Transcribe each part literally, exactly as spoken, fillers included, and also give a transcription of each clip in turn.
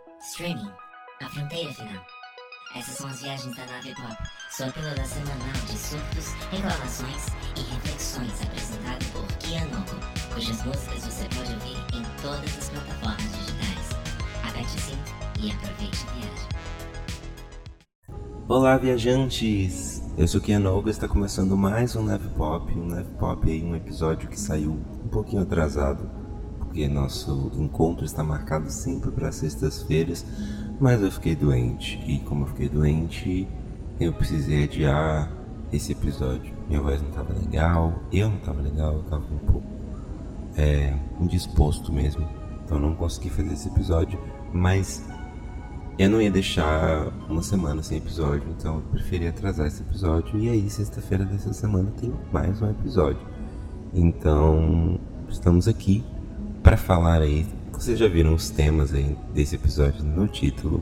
Streaming, a fronteira final. Essas são as viagens da nave pop, sua pílula semanal de surtos, reclamações e reflexões apresentada por Kianogo, cujas músicas você pode ouvir em todas as plataformas digitais. Aperte o cinto e aproveite a viagem. Olá, viajantes! Eu sou Kianogo e está começando mais um Nave Pop, um Nave Pop aí, um episódio que saiu um pouquinho atrasado, porque nosso encontro está marcado sempre para sextas-feiras, mas eu fiquei doente, e como eu fiquei doente, eu precisei adiar esse episódio. Minha voz não estava legal, eu não estava legal, eu estava um pouco é, indisposto mesmo, então não consegui fazer esse episódio, mas eu não ia deixar uma semana sem episódio, então eu preferi atrasar esse episódio, e aí sexta-feira dessa semana tem mais um episódio. Então, estamos aqui para falar aí. Vocês já viram os temas aí desse episódio no título.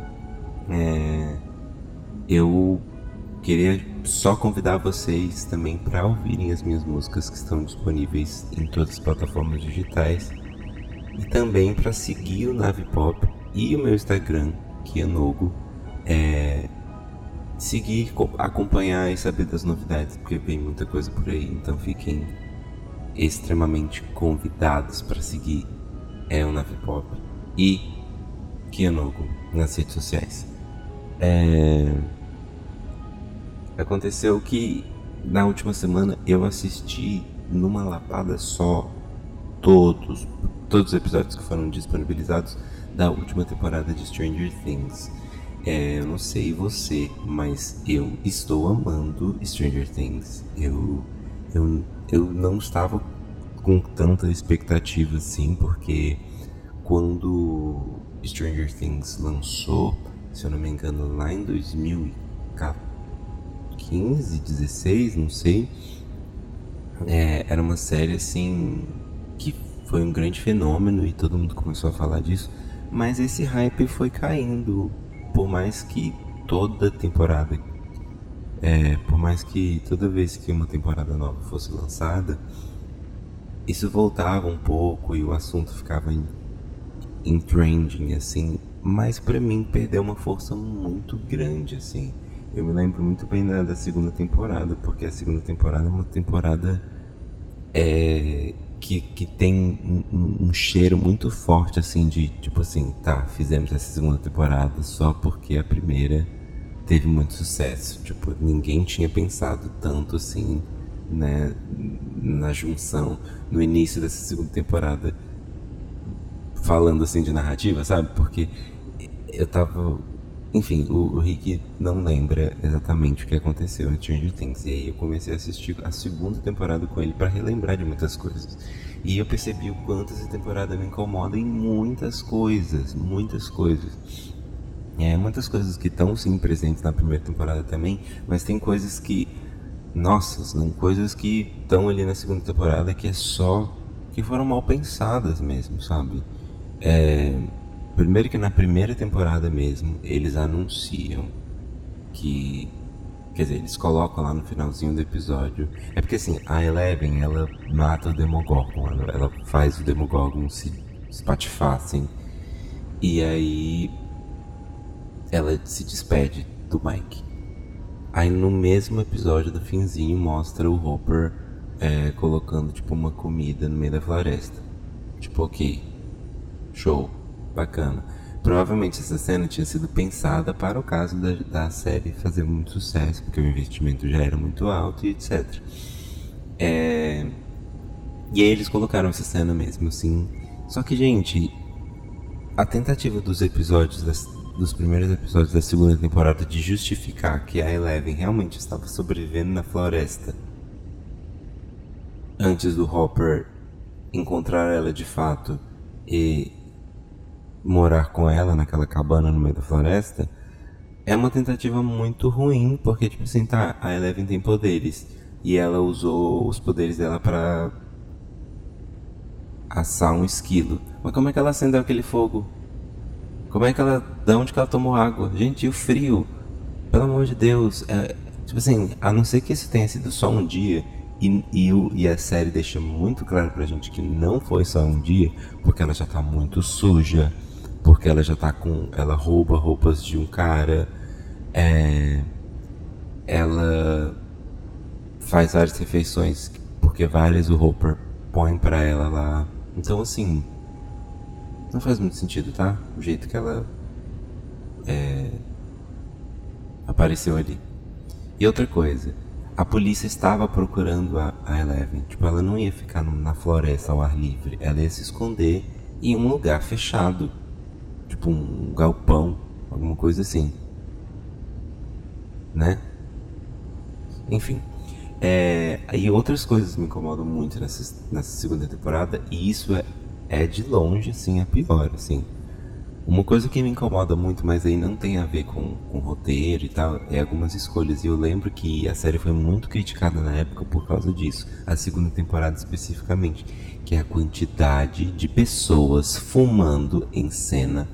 É, eu queria só convidar vocês também para ouvirem as minhas músicas que estão disponíveis em todas as plataformas digitais. E também para seguir o Nave Pop e o meu Instagram, Kianogo. É, seguir, acompanhar e saber das novidades, porque vem muita coisa por aí. Então fiquem extremamente convidados para seguir é o Nave Pop e Kianogo nas redes sociais. É... Aconteceu que na última semana eu assisti numa lapada só todos, todos os episódios que foram disponibilizados da última temporada de Stranger Things. É, eu não sei você, mas eu estou amando Stranger Things. Eu, eu, eu não estava com tanta expectativa assim, porque quando Stranger Things lançou, se eu não me engano, lá em dois mil e quinze, dezesseis, não sei, é, era uma série assim que foi um grande fenômeno e todo mundo começou a falar disso, mas esse hype foi caindo, por mais que toda temporada, é, por mais que toda vez que uma temporada nova fosse lançada, isso voltava um pouco e o assunto ficava em, em trending, assim, mas pra mim perdeu uma força muito grande, assim. Eu me lembro muito bem da, da segunda temporada, porque a segunda temporada é uma temporada é, que, que tem um, um, um cheiro muito forte, assim, de tipo assim, tá, fizemos essa segunda temporada só porque a primeira teve muito sucesso. Tipo, ninguém tinha pensado tanto assim, né, na junção, no início dessa segunda temporada, falando assim de narrativa, sabe? Porque eu tava, enfim, o, o Rick não lembra exatamente o que aconteceu em Stranger Things, e aí eu comecei a assistir a segunda temporada com ele para relembrar de muitas coisas, e eu percebi o quanto essa temporada me incomoda em muitas coisas, muitas coisas. É, muitas coisas que estão sim presentes na primeira temporada também, mas tem coisas que, nossa, são coisas que estão ali na segunda temporada que é só, que foram mal pensadas mesmo, sabe? É, primeiro que na primeira temporada mesmo, eles anunciam que, quer dizer, eles colocam lá no finalzinho do episódio, é porque assim, a Eleven, ela mata o Demogorgon, ela, ela faz o Demogorgon se espatifar, assim, e aí ela se despede do Mike. Aí no mesmo episódio do finzinho mostra o Hopper é, colocando tipo uma comida no meio da floresta. Tipo, ok, show, bacana. Provavelmente essa cena tinha sido pensada para o caso da, da série fazer muito sucesso, porque o investimento já era muito alto e etcétera. É... E aí eles colocaram essa cena mesmo, assim. Só que, gente, a tentativa dos episódios das dos primeiros episódios da segunda temporada de justificar que a Eleven realmente estava sobrevivendo na floresta antes do Hopper encontrar ela de fato e morar com ela naquela cabana no meio da floresta, é uma tentativa muito ruim, porque tipo assim, tá, a Eleven tem poderes e ela usou os poderes dela para assar um esquilo, mas como é que ela acendeu aquele fogo? Como é que ela... Da onde que ela tomou água? Gente, e o frio? Pelo amor de Deus. É, tipo assim, a não ser que isso tenha sido só um dia, e, e, e a série deixa muito claro pra gente que não foi só um dia, porque ela já tá muito suja, porque ela já tá com... Ela rouba roupas de um cara, é, ela faz várias refeições, porque várias o Hopper põe pra ela lá. Então, assim, não faz muito sentido, tá? O jeito que ela é, apareceu ali. E outra coisa, a polícia estava procurando a, a Eleven. Tipo, ela não ia ficar na floresta ao ar livre. Ela ia se esconder em um lugar fechado. Tipo um galpão, alguma coisa assim. Né? Enfim. É, e outras coisas me incomodam muito nessa, nessa segunda temporada. E isso é, é de longe, assim, a pior, assim. Uma coisa que me incomoda muito, mas aí não tem a ver com, com roteiro e tal, é algumas escolhas. E eu lembro que a série foi muito criticada na época por causa disso. A segunda temporada especificamente. Que é a quantidade de pessoas fumando em cena.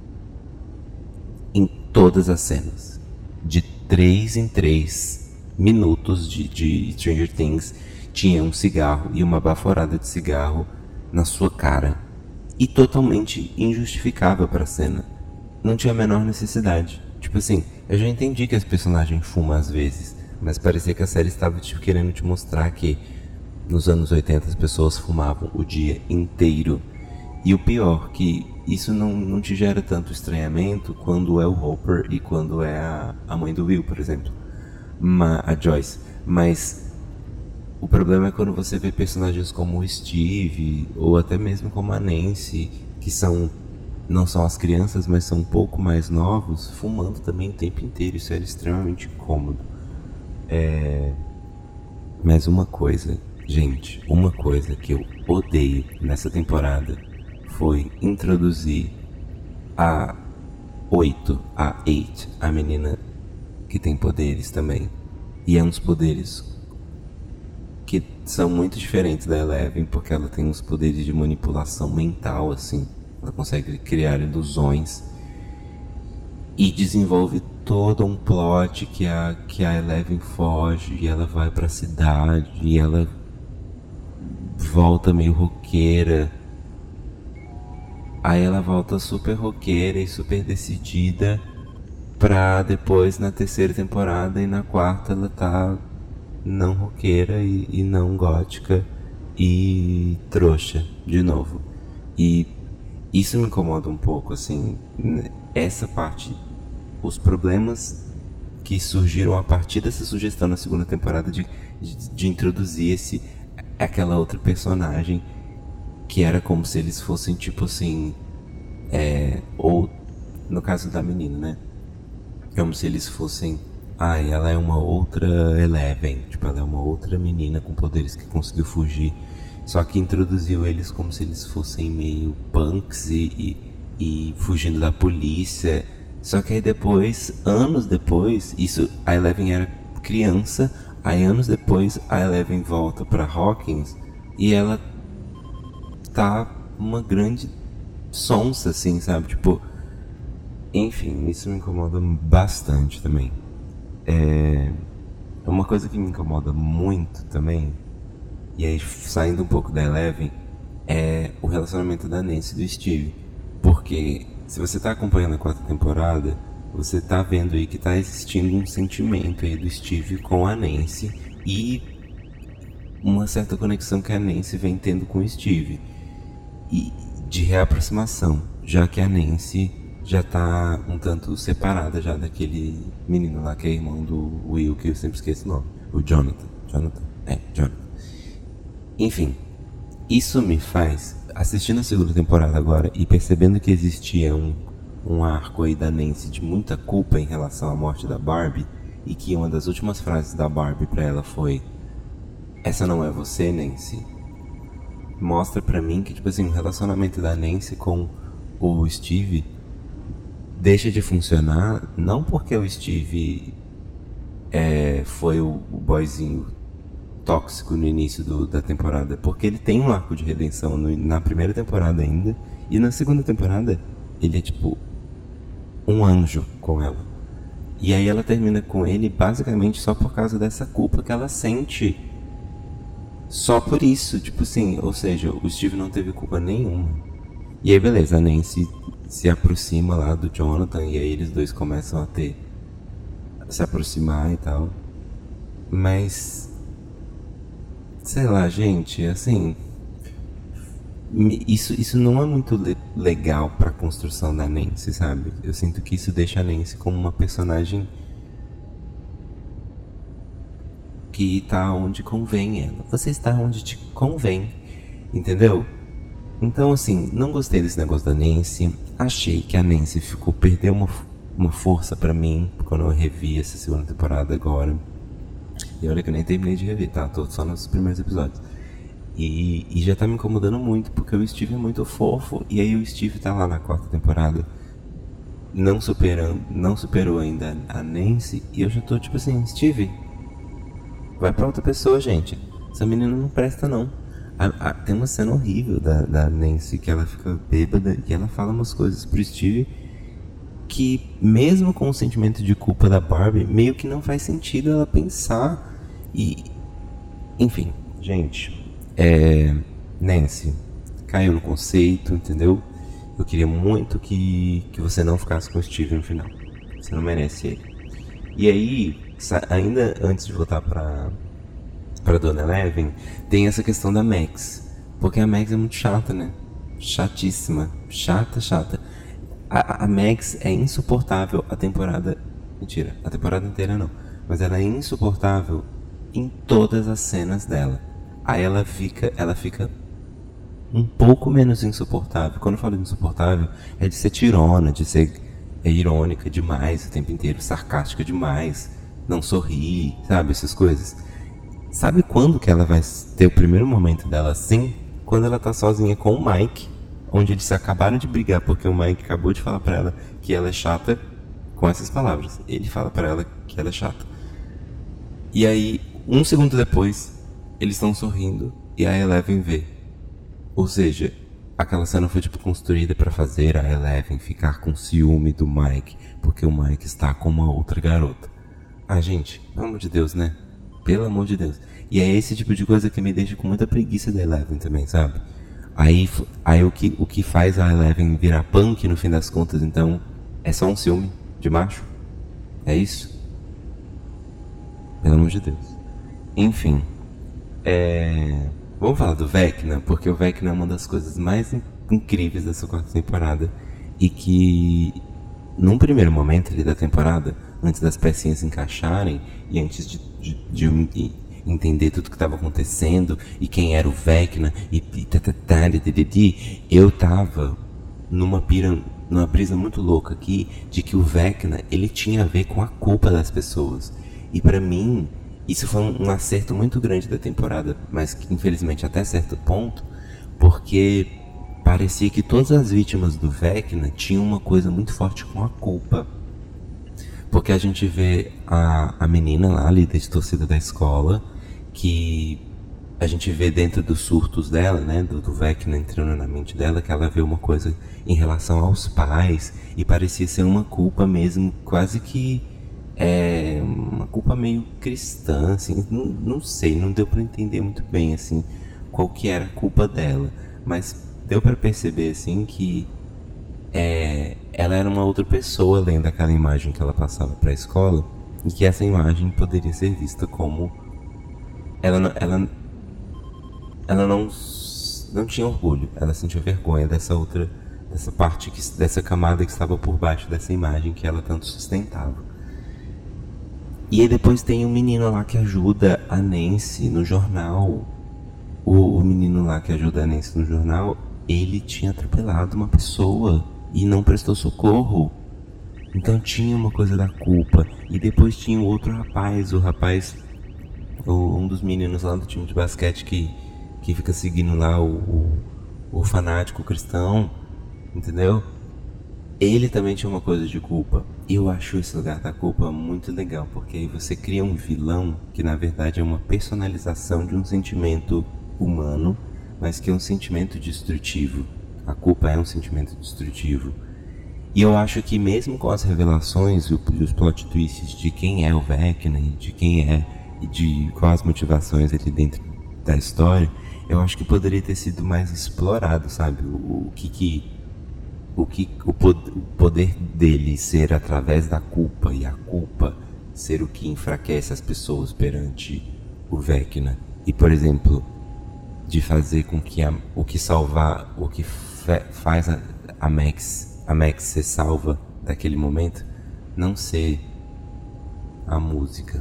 Em todas as cenas. De três em três minutos de, de Stranger Things tinha um cigarro e uma baforada de cigarro na sua cara. E totalmente injustificável pra cena. Não tinha a menor necessidade. Tipo assim, eu já entendi que as personagens fumam às vezes, mas parecia que a série estava tipo, querendo te mostrar que nos anos oitenta as pessoas fumavam o dia inteiro. E o pior, que isso não, não te gera tanto estranhamento quando é o Hopper e quando é a, a mãe do Will, por exemplo. Ma, a Joyce. Mas o problema é quando você vê personagens como o Steve, ou até mesmo como a Nancy, que são, não são as crianças, mas são um pouco mais novos, fumando também o tempo inteiro. Isso era extremamente incômodo. É... Mas uma coisa, gente, uma coisa que eu odeio nessa temporada foi introduzir a oito, a eight, a menina que tem poderes também. E é uns poderes que são muito diferentes da Eleven, porque ela tem uns poderes de manipulação mental, assim. Ela consegue criar ilusões e desenvolve todo um plot que a, que a Eleven foge e ela vai pra cidade e ela volta meio roqueira. Aí ela volta super roqueira e super decidida pra depois na terceira temporada e na quarta ela tá não roqueira e, e não gótica e trouxa de novo. E isso me incomoda um pouco, assim, essa parte, os problemas que surgiram a partir dessa sugestão na segunda temporada de, de, de introduzir esse, aquela outra personagem que era como se eles fossem tipo assim, é, ou no caso da menina, né, como se eles fossem, ah, ela é uma outra Eleven, tipo, ela é uma outra menina com poderes que conseguiu fugir. Só que introduziu eles como se eles fossem meio punks e, e, e fugindo da polícia. Só que aí depois, anos depois, isso, a Eleven era criança, aí anos depois a Eleven volta pra Hawkins e ela tá uma grande sonsa, assim, sabe? Tipo, enfim, isso me incomoda bastante também. É uma coisa que me incomoda muito também, e aí saindo um pouco da Eleven, é o relacionamento da Nancy e do Steve. Porque se você tá acompanhando a quarta temporada, você tá vendo aí que tá existindo um sentimento aí do Steve com a Nancy e uma certa conexão que a Nancy vem tendo com o Steve e de reaproximação, já que a Nancy já tá um tanto separada já daquele menino lá que é irmão do Will, que eu sempre esqueço o nome, o Jonathan. Jonathan? É, Jonathan. Enfim, isso me faz, assistindo a segunda temporada agora e percebendo que existia um, um arco aí da Nancy de muita culpa em relação à morte da Barbie, e que uma das últimas frases da Barbie pra ela foi: "Essa não é você, Nancy", mostra pra mim que, tipo assim, o relacionamento da Nancy com o Steve deixa de funcionar, não porque o Steve é, foi o, o boyzinho tóxico no início do, da temporada, porque ele tem um arco de redenção no, na primeira temporada ainda, e na segunda temporada ele é tipo um anjo com ela. E aí ela termina com ele basicamente só por causa dessa culpa que ela sente. Só por isso, tipo assim, ou seja, o Steve não teve culpa nenhuma. E aí beleza, a Nancy se aproxima lá do Jonathan e aí eles dois começam a ter a se aproximar e tal. Mas sei lá, gente, assim, isso, isso não é muito le- legal pra construção da Nancy, sabe? Eu sinto que isso deixa a Nancy como uma personagem que tá onde convém ela. Você está onde te convém, entendeu? Então, assim, não gostei desse negócio da Nancy. Achei que a Nancy ficou, perdeu uma, uma força pra mim quando eu revi essa segunda temporada agora. E olha que eu nem terminei de rever, tá? Tô só nos primeiros episódios. E, e já tá me incomodando muito, porque o Steve é muito fofo. E aí o Steve tá lá na quarta temporada, não superando, não superou ainda a Nancy. E eu já tô tipo assim, Steve, vai pra outra pessoa, gente. Essa menina não presta, não. A, a, tem uma cena horrível da, da Nancy, que ela fica bêbada e ela fala umas coisas pro Steve que, mesmo com o sentimento de culpa da Barbie, meio que não faz sentido ela pensar. E, enfim, gente, é, Nancy caiu no conceito, entendeu? Eu queria muito que, que você não ficasse com o Steve no final. Você não merece ele. E aí, ainda antes de voltar pra, pra Dona Eleven, tem essa questão da Max. Porque a Max é muito chata, né? Chatíssima. Chata, chata. A, a Max é insuportável a temporada... Mentira, a temporada inteira não. Mas ela é insuportável em todas as cenas dela. Aí ela fica, ela fica um pouco menos insuportável. Quando eu falo de insuportável, é de ser tirona, de ser é, irônica demais o tempo inteiro, sarcástica demais, não sorrir, sabe? Essas coisas. Sabe quando que ela vai ter o primeiro momento dela assim? Quando ela tá sozinha com o Mike, onde eles acabaram de brigar porque o Mike acabou de falar pra ela que ela é chata com essas palavras. Ele fala pra ela que ela é chata. E aí, um segundo depois, eles estão sorrindo e a Eleven vê. Ou seja, aquela cena foi tipo construída pra fazer a Eleven ficar com ciúme do Mike, porque o Mike está com uma outra garota. Ah, gente, pelo amor de Deus, né? Pelo amor de Deus. E é esse tipo de coisa que me deixa com muita preguiça da Eleven também, sabe? Aí, aí o, que, o que faz a Eleven virar punk no fim das contas, então, é só um ciúme de macho? É isso? Pelo amor de Deus. Enfim. É... Vamos falar do Vecna, porque o Vecna é uma das coisas mais in- incríveis dessa quarta temporada. E que, num primeiro momento ali da temporada, antes das pecinhas se encaixarem e antes de, de, de, de entender tudo que estava acontecendo e quem era o Vecna e, e tatatá, eu tava numa pira, numa brisa muito louca aqui de que o Vecna, ele tinha a ver com a culpa das pessoas. E pra mim, isso foi um, um acerto muito grande da temporada, mas que infelizmente até certo ponto, porque parecia que todas as vítimas do Vecna tinham uma coisa muito forte com a culpa. Porque a gente vê a, a menina lá, a líder de torcida da escola, que a gente vê dentro dos surtos dela, né, do, do Vecna entrando na mente dela, que ela vê uma coisa em relação aos pais, e parecia ser uma culpa mesmo, quase que é uma culpa meio cristã, assim, não, não sei, não deu pra entender muito bem, assim, qual que era a culpa dela, mas deu pra perceber, assim, que é, ela era uma outra pessoa além daquela imagem que ela passava pra escola, e que essa imagem poderia ser vista como ela, não- ela, ela não, não tinha orgulho, ela sentia vergonha dessa outra, dessa parte, que, dessa camada que estava por baixo dessa imagem que ela tanto sustentava. E aí depois tem um menino lá que ajuda a Nancy no jornal. O, o menino lá que ajuda a Nancy no jornal, ele tinha atropelado uma pessoa e não prestou socorro. Então tinha uma coisa da culpa. E depois tinha o outro rapaz, o rapaz, o, um dos meninos lá do time de basquete que, que fica seguindo lá o, o, o fanático cristão, entendeu? Ele também tinha uma coisa de culpa. E eu acho esse lugar da culpa muito legal, porque aí você cria um vilão que na verdade é uma personalização de um sentimento humano, mas que é um sentimento destrutivo. A culpa é um sentimento destrutivo. E eu acho que mesmo com as revelações e os plot twists de quem é o Vecna e de quem é e de quais as motivações ali dentro da história, eu acho que poderia ter sido mais explorado, sabe? O, o que que o, que, o, pod- o poder dele ser através da culpa, e a culpa ser o que enfraquece as pessoas perante o Vecna. E, por exemplo, de fazer com que a, o que salvar, o que fe, faz a, a Max, a Max ser salva daquele momento, não ser a música,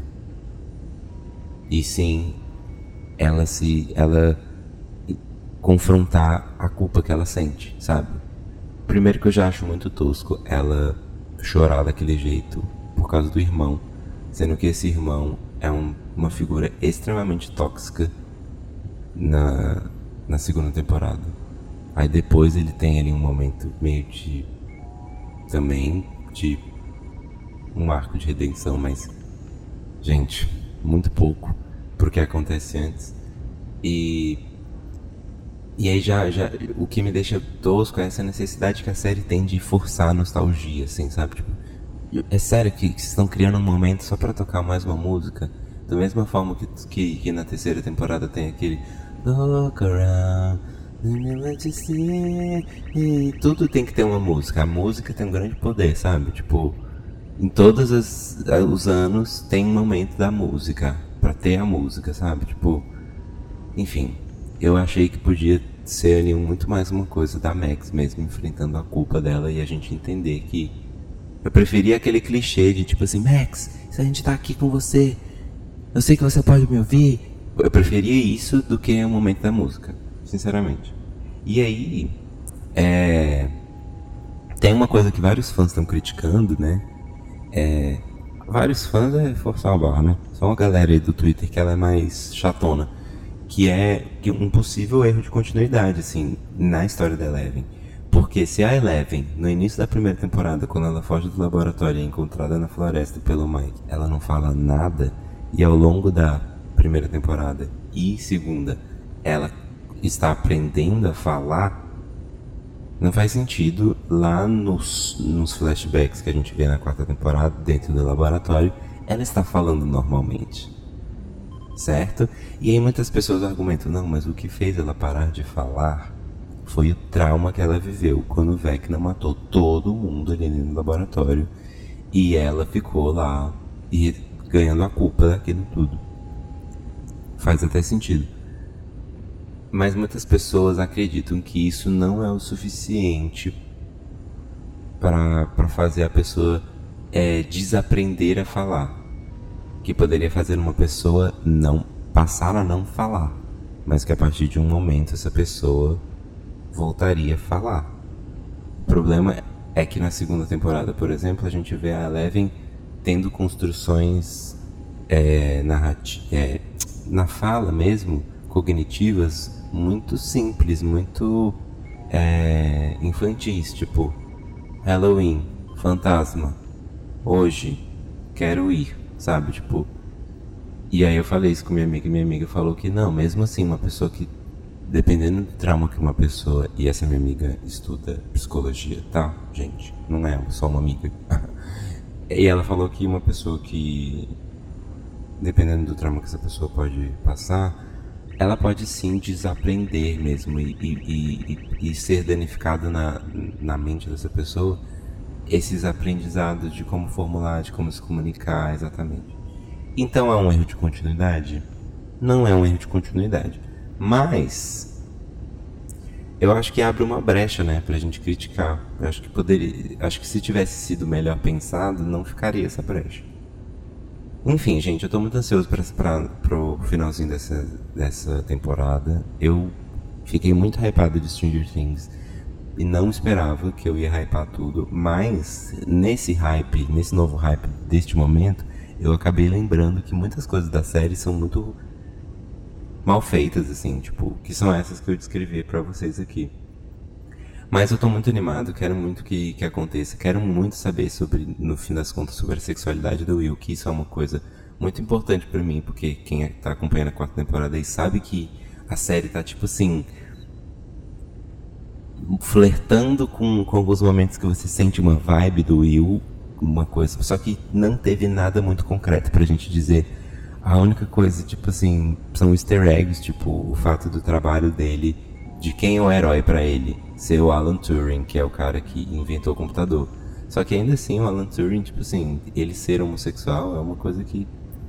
e sim ela se, ela confrontar a culpa que ela sente, sabe? Primeiro que eu já acho muito tosco ela chorar daquele jeito por causa do irmão, sendo que esse irmão é um, uma figura extremamente tóxica na, na segunda temporada. Aí depois ele tem ali um momento meio de, também de um arco de redenção, mas, gente, muito pouco pro que acontece antes. E E aí já, já, o que me deixa tosco é essa necessidade que a série tem de forçar a nostalgia, assim, sabe? Tipo, é sério que, que vocês estão criando um momento só pra tocar mais uma música? Da mesma forma que, que, que na terceira temporada tem aquele Look around, let you see. E tudo tem que ter uma música. A música tem um grande poder, sabe? Tipo, em todos os, os anos tem um momento da música, pra ter a música, sabe? Tipo, enfim, eu achei que podia ser ali muito mais uma coisa da Max mesmo, enfrentando a culpa dela, e a gente entender que eu preferia aquele clichê de tipo assim, Max, se a gente tá aqui com você, eu sei que você pode me ouvir. Eu preferia isso do que o momento da música, sinceramente. E aí, é... tem uma coisa que vários fãs estão criticando, né? É... Vários fãs é forçar a barra, né? Só uma galera aí do Twitter que ela é mais chatona, que é um possível erro de continuidade, assim, na história da Eleven. Porque se a Eleven, no início da primeira temporada, quando ela foge do laboratório e é encontrada na floresta pelo Mike, ela não fala nada, e ao longo da primeira temporada e segunda, ela está aprendendo a falar, não faz sentido lá nos, nos flashbacks que a gente vê na quarta temporada, dentro do laboratório, ela está falando normalmente. Certo? E aí muitas pessoas argumentam, não, mas o que fez ela parar de falar foi o trauma que ela viveu quando o Vecna matou todo mundo ali no laboratório, e ela ficou lá e ganhando a culpa daquilo tudo. Faz até sentido. Mas muitas pessoas acreditam que isso não é o suficiente para para fazer a pessoa é, desaprender a falar. Que poderia fazer uma pessoa não passar a não falar, mas que a partir de um momento essa pessoa voltaria a falar. O problema é que na segunda temporada, por exemplo, a gente vê a Eleven tendo construções é, narrati- é, na fala mesmo, cognitivas, muito simples, muito é, infantis, tipo Halloween, fantasma, hoje, quero ir. Sabe, tipo... E aí eu falei isso com minha amiga, e minha amiga falou que não, mesmo assim, uma pessoa que... Dependendo do trauma que uma pessoa... E essa minha amiga estuda psicologia, tá, gente? Não é só uma amiga. E ela falou que uma pessoa que... Dependendo do trauma que essa pessoa pode passar, ela pode sim desaprender mesmo e, e, e, e ser danificada na, na mente dessa pessoa esses aprendizados de como formular, de como se comunicar exatamente. Então é um erro de continuidade? Não é um erro de continuidade, mas eu acho que abre uma brecha, né, pra gente criticar. Eu acho que poderia, acho que se tivesse sido melhor pensado, não ficaria essa brecha. Enfim, gente, eu tô muito ansioso pra, pra, pro finalzinho dessa, dessa temporada. Eu fiquei muito hypado de Stranger Things e não esperava que eu ia hypar tudo, mas nesse hype, nesse novo hype deste momento, eu acabei lembrando que muitas coisas da série são muito mal feitas, assim, tipo, que são essas que eu descrevi pra vocês aqui. Mas eu tô muito animado, quero muito que, que aconteça, quero muito saber sobre, no fim das contas, sobre a sexualidade do Will, que isso é uma coisa muito importante pra mim, porque quem tá acompanhando a quarta temporada aí sabe que a série tá tipo assim, flertando com, com alguns momentos que você sente uma vibe do Will, uma coisa, só que não teve nada muito concreto pra gente dizer. A única coisa, tipo assim, são easter eggs, tipo o fato do trabalho dele de quem é o herói pra ele ser o Alan Turing, que é o cara que inventou o computador. Só que ainda assim, o Alan Turing, tipo assim, ele ser homossexual é uma coisa que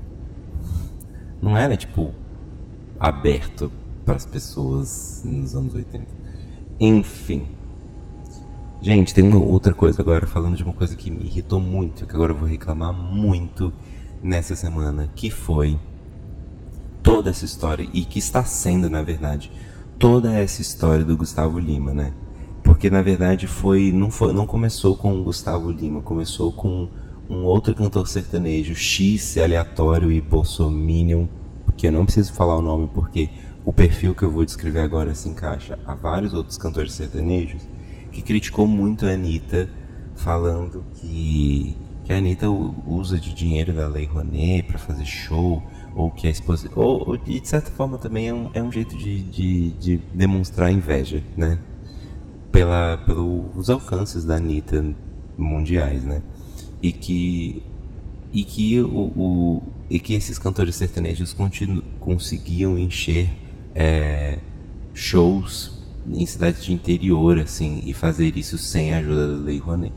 não era, tipo, aberto para as pessoas nos anos oitenta. Enfim. Gente, tem uma outra coisa agora, falando de uma coisa que me irritou muito, que agora eu vou reclamar muito nessa semana, que foi toda essa história, e que está sendo, na verdade, toda essa história do Gustavo Lima, né? Porque, na verdade, foi não, foi, não começou com o Gustavo Lima, começou com um outro cantor sertanejo, X, aleatório e bolsominion, que eu não preciso falar o nome porque o perfil que eu vou descrever agora se encaixa a vários outros cantores sertanejos, que criticou muito a Anitta, falando que, que a Anitta usa de dinheiro da Lei Rouanet para fazer show, ou que a esposa... Ou, ou, e de certa forma também é um, é um jeito de, de, de demonstrar inveja, né? Pela, pelos alcances da Anitta mundiais, né? E que, e que, o, o, e que esses cantores sertanejos continu, conseguiam encher é, shows em cidades de interior, assim, e fazer isso sem a ajuda da Lei Rouanet.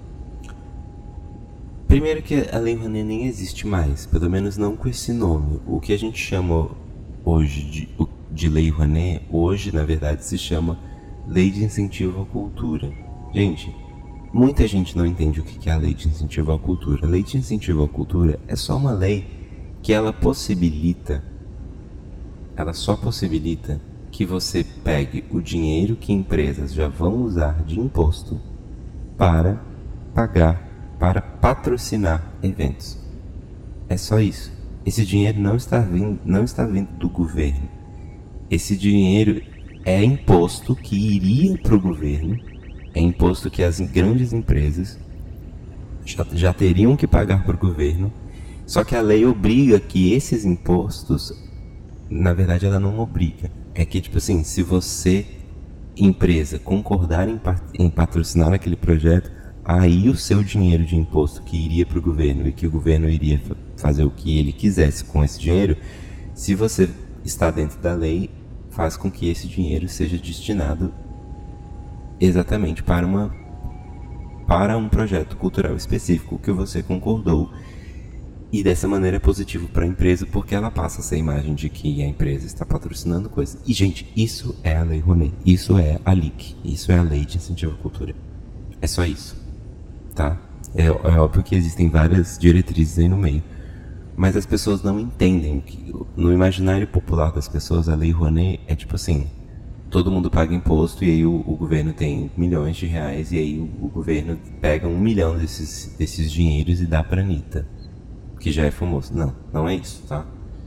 Primeiro que a Lei Rouanet nem existe mais, pelo menos não com esse nome. O que a gente chama hoje de, de Lei Rouanet, hoje na verdade se chama Lei de Incentivo à Cultura. Gente, muita gente não entende o que é a Lei de Incentivo à Cultura. A Lei de Incentivo à Cultura é só uma lei que ela possibilita, ela só possibilita que você pegue o dinheiro que empresas já vão usar de imposto para pagar, para patrocinar eventos. É só isso. Esse dinheiro não está vindo, não está vindo do governo. Esse dinheiro é imposto que iria para o governo, é imposto que as grandes empresas já, já teriam que pagar para o governo, só que a lei obriga que esses impostos, na verdade ela não obriga, é que tipo assim, se você, empresa, concordar em, em patrocinar aquele projeto, aí o seu dinheiro de imposto que iria para o governo e que o governo iria fazer o que ele quisesse com esse dinheiro, se você está dentro da lei, faz com que esse dinheiro seja destinado exatamente para, uma, para um projeto cultural específico que você concordou. E dessa maneira é positivo para a empresa, porque ela passa essa imagem de que a empresa está patrocinando coisas. E, gente, isso é a Lei Rouanet, isso é a L I C, isso é a Lei de Incentivo à Cultura. É só isso, tá? É, é óbvio que existem várias diretrizes aí no meio, mas as pessoas não entendem que no imaginário popular das pessoas a Lei Rouanet é tipo assim, todo mundo paga imposto e aí o, o governo tem milhões de reais e aí o, o governo pega um milhão desses, desses dinheiros e dá pra Anitta, que já é famoso. Não, não é isso, tá?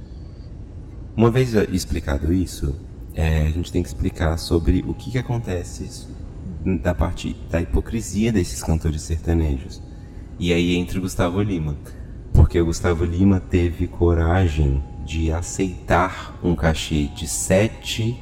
Uma vez explicado isso, é, a gente tem que explicar sobre o que, que acontece da parte da hipocrisia desses cantores sertanejos. E aí entra o Gustavo Lima, porque o Gustavo Lima teve coragem de aceitar um cachê de setecentos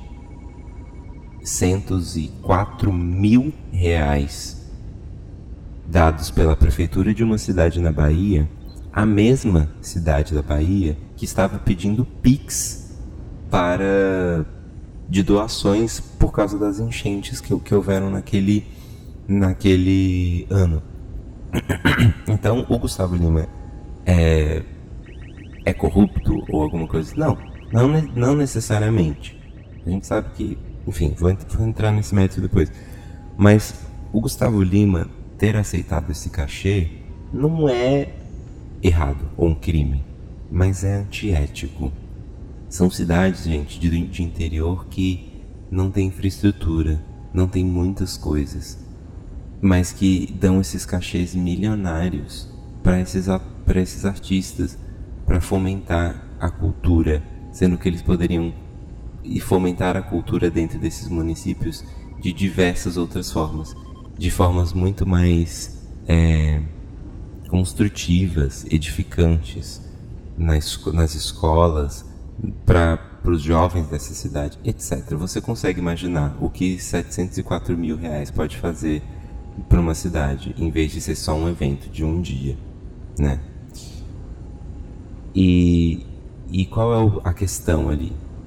e quatro mil reais dados pela prefeitura de uma cidade na Bahia, a mesma cidade da Bahia que estava pedindo Pix para de doações por causa das enchentes que, que houveram naquele, naquele ano. Então o Gustavo Lima é, é corrupto ou alguma coisa? Não, não, não necessariamente. A gente sabe que, enfim, vou, vou entrar nesse mérito depois. Mas o Gustavo Lima ter aceitado esse cachê não é errado ou um crime, mas é antiético. São cidades, gente, de, de interior que não tem infraestrutura, não tem muitas coisas, mas que dão esses cachês milionários para esses, para esses artistas, para fomentar a cultura, sendo que eles poderiam e fomentar a cultura dentro desses municípios de diversas outras formas, de formas muito mais é, construtivas, edificantes, nas, nas escolas, para os jovens dessa cidade, etcétera. Você consegue imaginar o que setecentos e quatro mil reais pode fazer para uma cidade, em vez de ser só um evento de um dia, né? E, e qual é a questão ali?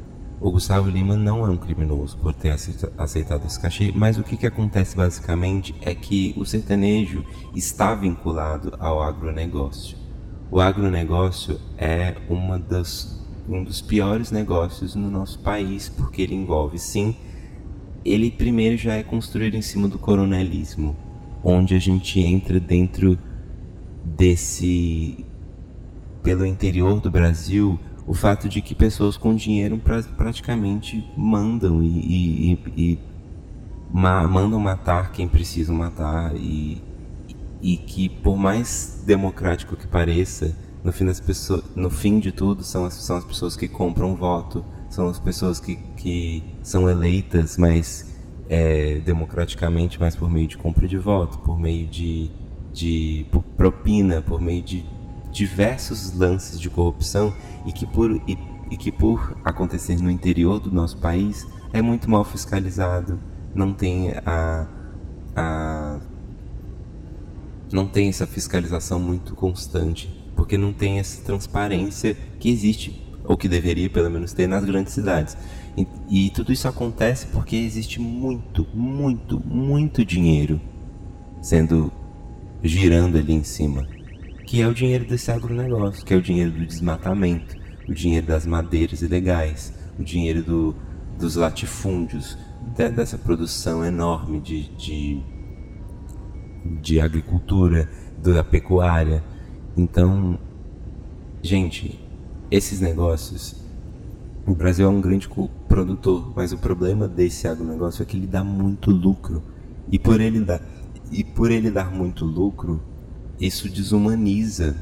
o Gustavo Lima não é um criminoso por ter aceitado esse cachê, mas o que, que acontece basicamente é que o sertanejo está vinculado ao agronegócio. O agronegócio é uma das, um dos piores negócios no nosso país, porque ele envolve, sim, ele primeiro já é construído em cima do coronelismo, onde a gente entra dentro desse, pelo interior do Brasil, o fato de que pessoas com dinheiro pra, praticamente mandam e, e, e, e ma, mandam matar quem precisam matar e, e que, por mais democrático que pareça, no fim, das pessoas, no fim de tudo são as, são as pessoas que compram voto, são as pessoas que, que são eleitas, mas é, democraticamente, mas por meio de compra de voto, por meio de, de por propina, por meio de diversos lances de corrupção e que por, e, e que por acontecer no interior do nosso país é muito mal fiscalizado, não tem a, a não tem essa fiscalização muito constante, porque não tem essa transparência que existe, ou que deveria pelo menos ter, nas grandes cidades. E, e tudo isso acontece porque existe muito, muito, muito dinheiro sendo girando ali em cima, que é o dinheiro desse agronegócio, que é o dinheiro do desmatamento, o dinheiro das madeiras ilegais, o dinheiro do, dos latifúndios, de, dessa produção enorme de, de, de agricultura, da pecuária. Então, gente, esses negócios, o Brasil é um grande produtor, mas o problema desse agronegócio é que ele dá muito lucro, e por ele dar, e por ele dar muito lucro, isso desumaniza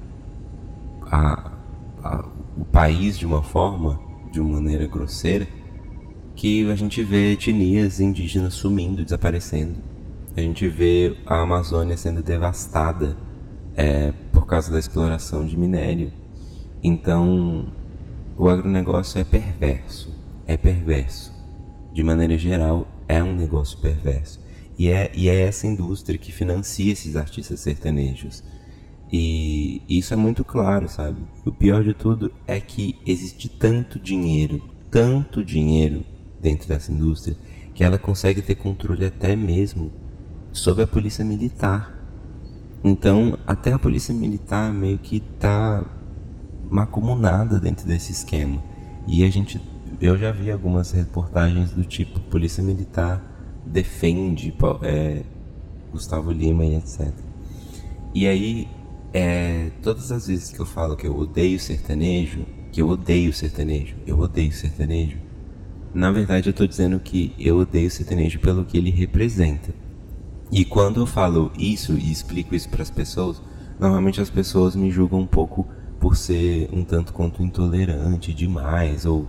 a, a, o país de uma forma, de uma maneira grosseira, que a gente vê etnias indígenas sumindo, desaparecendo. A gente vê a Amazônia sendo devastada é, por causa da exploração de minério. Então, o agronegócio é perverso, é perverso. De maneira geral, é um negócio perverso. E é, e é essa indústria que financia esses artistas sertanejos. E isso é muito claro, sabe? O pior de tudo é que existe tanto dinheiro, tanto dinheiro dentro dessa indústria, que ela consegue ter controle até mesmo sobre a polícia militar. Então, até a polícia militar meio que tá macumunada dentro desse esquema. E a gente, eu já vi algumas reportagens do tipo, polícia militar defende é, Gustavo Lima e etcétera. E aí, é, todas as vezes que eu falo que eu odeio sertanejo, que eu odeio sertanejo, eu odeio sertanejo, na verdade eu tô dizendo que eu odeio sertanejo pelo que ele representa. E quando eu falo isso e explico isso para as pessoas, normalmente as pessoas me julgam um pouco por ser um tanto quanto intolerante demais, ou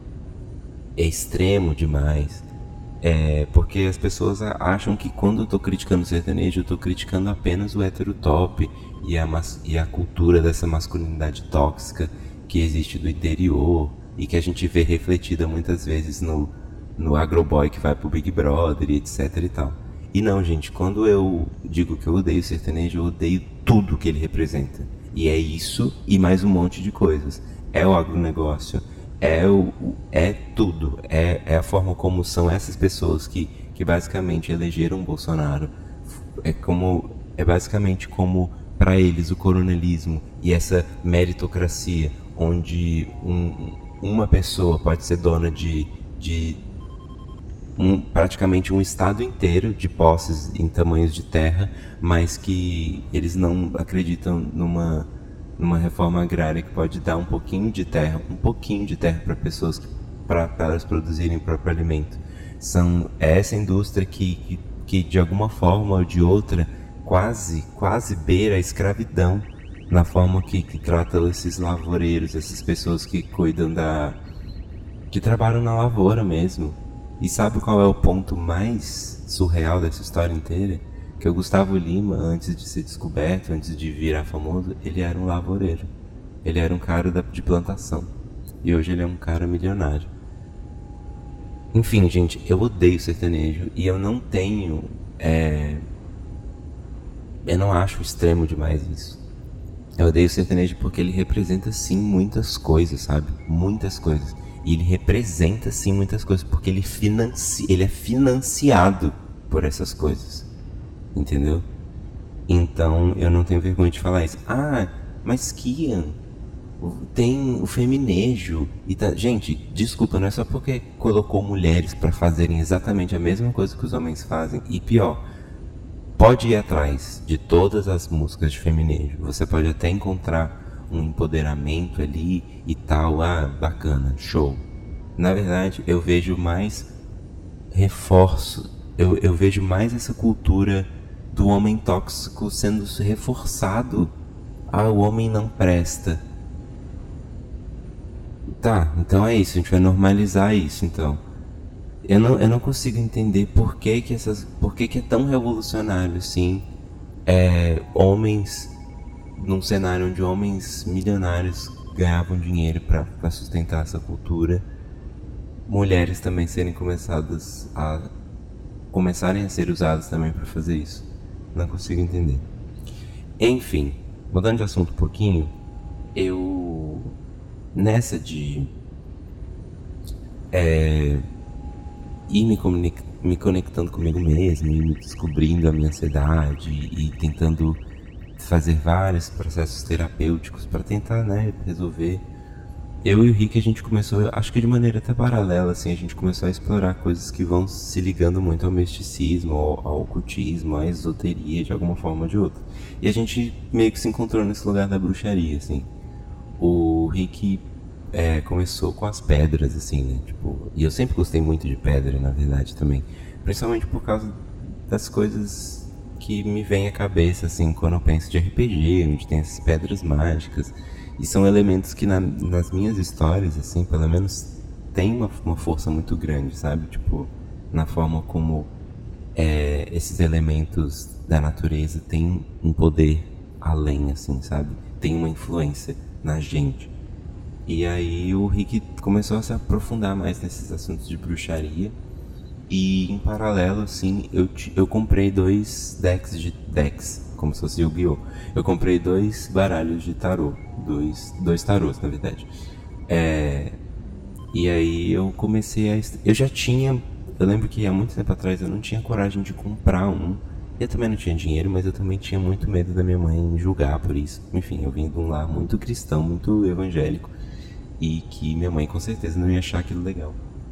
é extremo demais. É, porque as pessoas acham que quando eu tô criticando o sertanejo, eu tô criticando apenas o hétero top e a, mas, e a cultura dessa masculinidade tóxica que existe do interior e que a gente vê refletida muitas vezes no, no agroboy que vai pro Big Brother e etc e tal. E não, gente, quando eu digo que eu odeio o sertanejo, eu odeio tudo que ele representa. E é isso e mais um monte de coisas. É o agronegócio, é, o, é tudo, é, é a forma como são essas pessoas que, que basicamente elegeram Bolsonaro. É, como, é basicamente como, para eles, o coronelismo e essa meritocracia, onde um, uma pessoa pode ser dona de, de um, praticamente um estado inteiro de posses em tamanhos de terra, mas que eles não acreditam numa... numa reforma agrária que pode dar um pouquinho de terra, um pouquinho de terra para pessoas, para elas produzirem o próprio alimento. São é essa indústria que, que, que de alguma forma ou de outra quase, quase beira a escravidão na forma que, que tratam esses lavoureiros, essas pessoas que cuidam da... que trabalham na lavoura mesmo. E sabe qual é o ponto mais surreal dessa história inteira? Que o Gustavo Lima, antes de ser descoberto, antes de virar famoso, ele era um lavoureiro. Ele era um cara da, de plantação. E hoje ele é um cara milionário. Enfim, gente, eu odeio sertanejo. E eu não tenho... É... Eu não acho extremo demais isso. Eu odeio sertanejo porque ele representa, sim, muitas coisas, sabe? Muitas coisas. E ele representa, sim, muitas coisas, porque ele, financi... ele é financiado por essas coisas, entendeu? Então, eu não tenho vergonha de falar isso. Ah, mas Kian, tem o feminejo e tá... Gente, desculpa, não é só porque colocou mulheres pra fazerem exatamente a mesma coisa que os homens fazem. E pior, pode ir atrás de todas as músicas de feminejo. Você pode até encontrar um empoderamento ali e tal. Ah, bacana, show. Na verdade, eu vejo mais reforço. Eu, eu vejo mais essa cultura do homem tóxico sendo reforçado. Ah, o homem não presta. Tá, então é isso, a gente vai normalizar isso, então. Eu não, eu não consigo entender por que que, essas, por que que é tão revolucionário, assim, é, homens, num cenário onde homens milionários ganhavam dinheiro pra, pra sustentar essa cultura, mulheres também serem começadas a, começarem a ser usadas também pra fazer isso. Não consigo entender. Enfim, mudando de assunto um pouquinho, eu... Nessa de é, ir me, comunic, me conectando comigo mesmo, e me descobrindo a minha ansiedade e tentando fazer vários processos terapêuticos para tentar, né, resolver. Eu e o Rick, a gente começou, acho que de maneira até paralela, assim, a gente começou a explorar coisas que vão se ligando muito ao misticismo, ao, ao ocultismo, à esoteria, de alguma forma ou de outra. E a gente meio que se encontrou nesse lugar da bruxaria, assim. O Rick é, começou com as pedras, assim, né? Tipo, e eu sempre gostei muito de pedra, na verdade, também. Principalmente por causa das coisas que me vêm à cabeça, assim, quando eu penso de R P G, onde tem essas pedras mágicas. E são elementos que na, nas minhas histórias, assim, pelo menos tem uma, uma força muito grande, sabe? Tipo, na forma como é, esses elementos da natureza têm um poder além, assim, sabe? Tem uma influência na gente. E aí o Rick começou a se aprofundar mais nesses assuntos de bruxaria. E em paralelo, assim, eu, eu comprei dois decks de decks, como se fosse Yu-Gi-Oh! Eu comprei dois baralhos de tarô. Dois, dois tarôs, na verdade. É, e aí eu comecei a... Eu já tinha... Eu lembro que há muito tempo atrás eu não tinha coragem de comprar um. Eu também não tinha dinheiro, mas eu também tinha muito medo da minha mãe me julgar por isso. Enfim, eu vim de um lar muito cristão, muito evangélico. E que minha mãe com certeza não ia achar aquilo legal.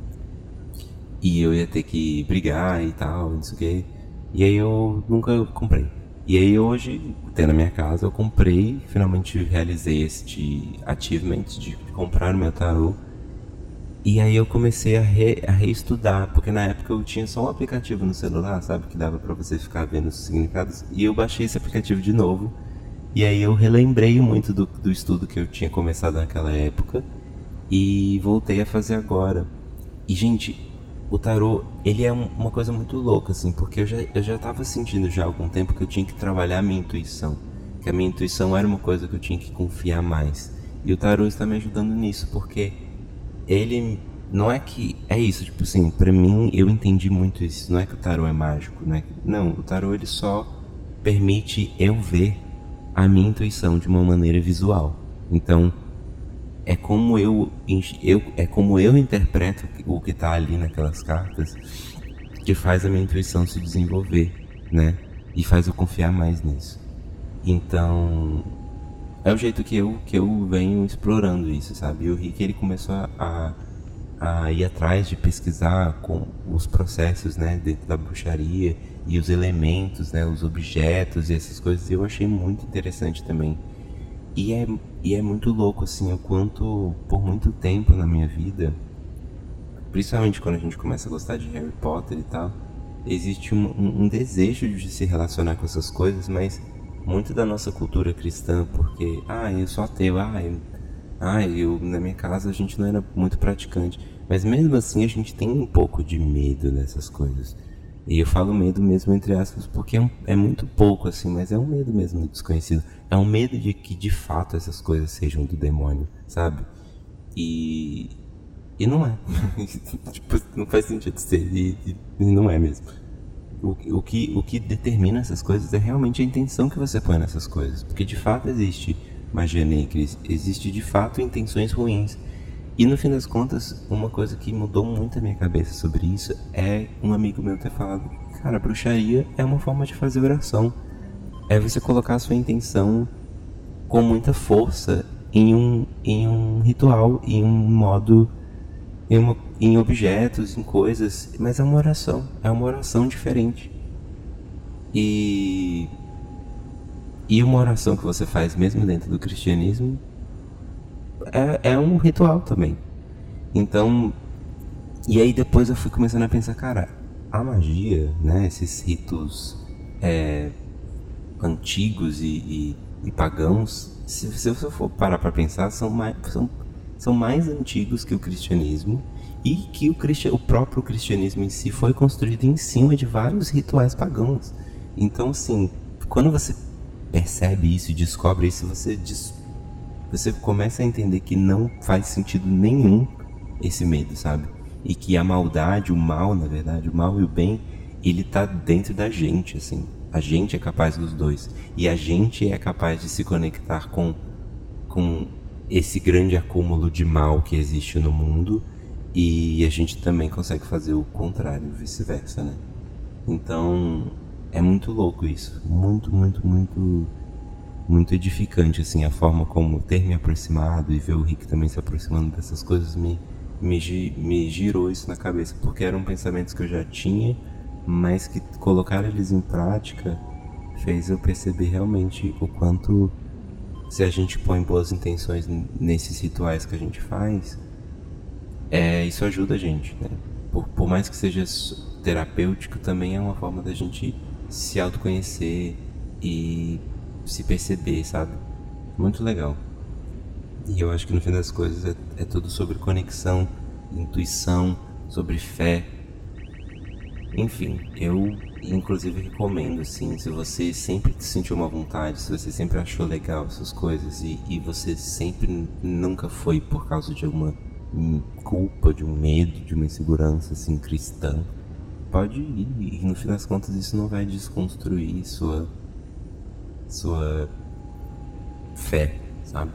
E eu ia ter que brigar e tal, não sei o que. E aí eu nunca comprei. E aí hoje, tendo a minha casa, eu comprei, finalmente realizei este achievement de comprar o meu tarô. E aí eu comecei a, re, a reestudar, porque na época eu tinha só um aplicativo no celular, sabe? Que dava pra você ficar vendo os significados. E eu baixei esse aplicativo de novo. E aí eu relembrei muito do, do estudo que eu tinha começado naquela época. E voltei a fazer agora. E, gente, o tarô, ele é um, uma coisa muito louca, assim. Porque eu já, eu já tava sentindo já há algum tempo que eu tinha que trabalhar a minha intuição. Que a minha intuição era uma coisa que eu tinha que confiar mais. E o tarô está me ajudando nisso, porque... ele não é que é isso, tipo assim, pra mim eu entendi muito isso, não é que o tarô é mágico, não é que, não, o tarô ele só permite eu ver a minha intuição de uma maneira visual. Então é como eu, eu é como eu interpreto o que tá ali naquelas cartas que faz a minha intuição se desenvolver, né? E faz eu confiar mais nisso. Então é o jeito que eu, que eu venho explorando isso, sabe? E o Rick, ele começou a, a ir atrás de pesquisar com os processos, né, dentro da bruxaria e os elementos, né, os objetos e essas coisas. E eu achei muito interessante também. E é, e é muito louco, assim, o quanto, por muito tempo na minha vida, principalmente quando a gente começa a gostar de Harry Potter e tal, existe um, um, um desejo de se relacionar com essas coisas, mas... muito da nossa cultura cristã, porque, ah, eu sou ateu, ah, eu, ah, eu, na minha casa a gente não era muito praticante, mas mesmo assim a gente tem um pouco de medo dessas coisas, e eu falo medo mesmo entre aspas, porque é, um, é muito pouco assim, mas é um medo mesmo do desconhecido, é um medo de que de fato essas coisas sejam do demônio, sabe, e, e não é, tipo, não faz sentido ser, e, e não é mesmo. O, o, que, o que determina essas coisas é realmente a intenção que você põe nessas coisas. Porque de fato existe magia negra, existe de fato intenções ruins. E no fim das contas, uma coisa que mudou muito a minha cabeça sobre isso é um amigo meu ter falado: cara, bruxaria é uma forma de fazer oração. É você colocar a sua intenção com muita força em um, em um ritual, em um modo, em, uma, em objetos, em coisas, mas é uma oração, é uma oração diferente. E, e uma oração que você faz mesmo dentro do cristianismo é, é um ritual também. Então, e aí depois eu fui começando a pensar, cara, a magia, né, esses ritos é, antigos e, e, e pagãos, se, se você for parar para pensar, são mais, são, são mais antigos que o cristianismo, e que o, cristi- o próprio cristianismo em si foi construído em cima de vários rituais pagãos. Então, assim, quando você percebe isso e descobre isso, você, des- você começa a entender que não faz sentido nenhum esse medo, sabe? E que a maldade, o mal, na verdade, o mal e o bem, ele tá dentro da gente, assim. A gente é capaz dos dois. E a gente é capaz de se conectar com, com esse grande acúmulo de mal que existe no mundo. E a gente também consegue fazer o contrário, vice-versa, né? Então, é muito louco isso. Muito, muito, muito, muito edificante, assim. A forma como ter me aproximado e ver o Rick também se aproximando dessas coisas me, me, me girou isso na cabeça. Porque eram pensamentos que eu já tinha, mas que colocar eles em prática fez eu perceber realmente o quanto, se a gente põe boas intenções nesses rituais que a gente faz, é, isso ajuda a gente, né? Por, por mais que seja terapêutico, também é uma forma da gente se autoconhecer e se perceber, sabe? Muito legal. E eu acho que no fim das coisas é, é tudo sobre conexão, intuição, sobre fé. Enfim, eu inclusive recomendo, assim, se você sempre sentiu uma vontade, se você sempre achou legal essas coisas e, e você sempre nunca foi por causa de uma culpa, de um medo, de uma insegurança, assim, cristã, pode ir, e no fim das contas isso não vai desconstruir sua, sua fé, sabe?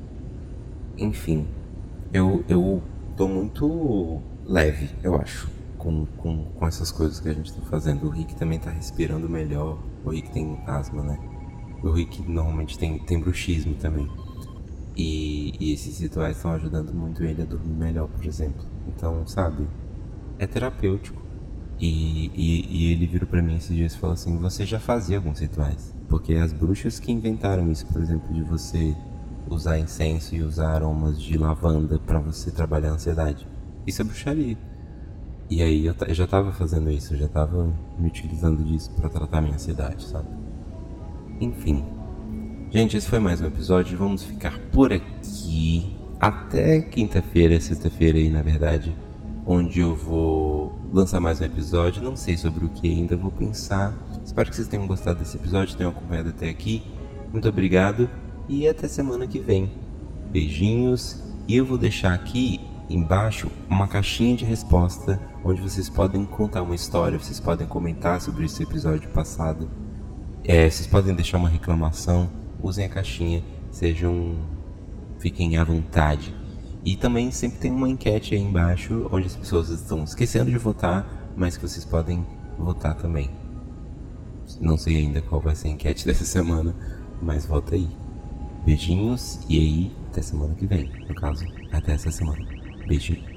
Enfim, eu, eu tô muito leve, eu acho. Com, com, com essas coisas que a gente tá fazendo. O Rick também tá respirando melhor. O Rick tem asma, né? O Rick normalmente tem, tem bruxismo também. E, e esses rituais estão ajudando muito ele a dormir melhor, por exemplo. Então, sabe? É terapêutico. E, e, e ele virou pra mim esses dias e falou assim: você já fazia alguns rituais? Porque as bruxas que inventaram isso, por exemplo, de você usar incenso e usar aromas de lavanda pra você trabalhar a ansiedade. Isso é bruxaria. E aí eu, eu já tava fazendo isso, eu já tava me utilizando disso pra tratar minha ansiedade, sabe? Enfim. Gente, esse foi mais um episódio. Vamos ficar por aqui até quinta-feira, sexta-feira aí, na verdade, onde eu vou lançar mais um episódio. Não sei sobre o que ainda, vou pensar. Espero que vocês tenham gostado desse episódio, tenham acompanhado até aqui. Muito obrigado e até semana que vem. Beijinhos. E eu vou deixar aqui embaixo uma caixinha de resposta onde vocês podem contar uma história, vocês podem comentar sobre esse episódio passado, é, vocês podem deixar uma reclamação, usem a caixinha, sejam, fiquem à vontade. E também sempre tem uma enquete aí embaixo onde as pessoas estão esquecendo de votar, mas que vocês podem votar também. Não sei ainda qual vai ser a enquete dessa semana, mas vota aí. Beijinhos e aí até semana que vem, no caso, até essa semana. Beijinho.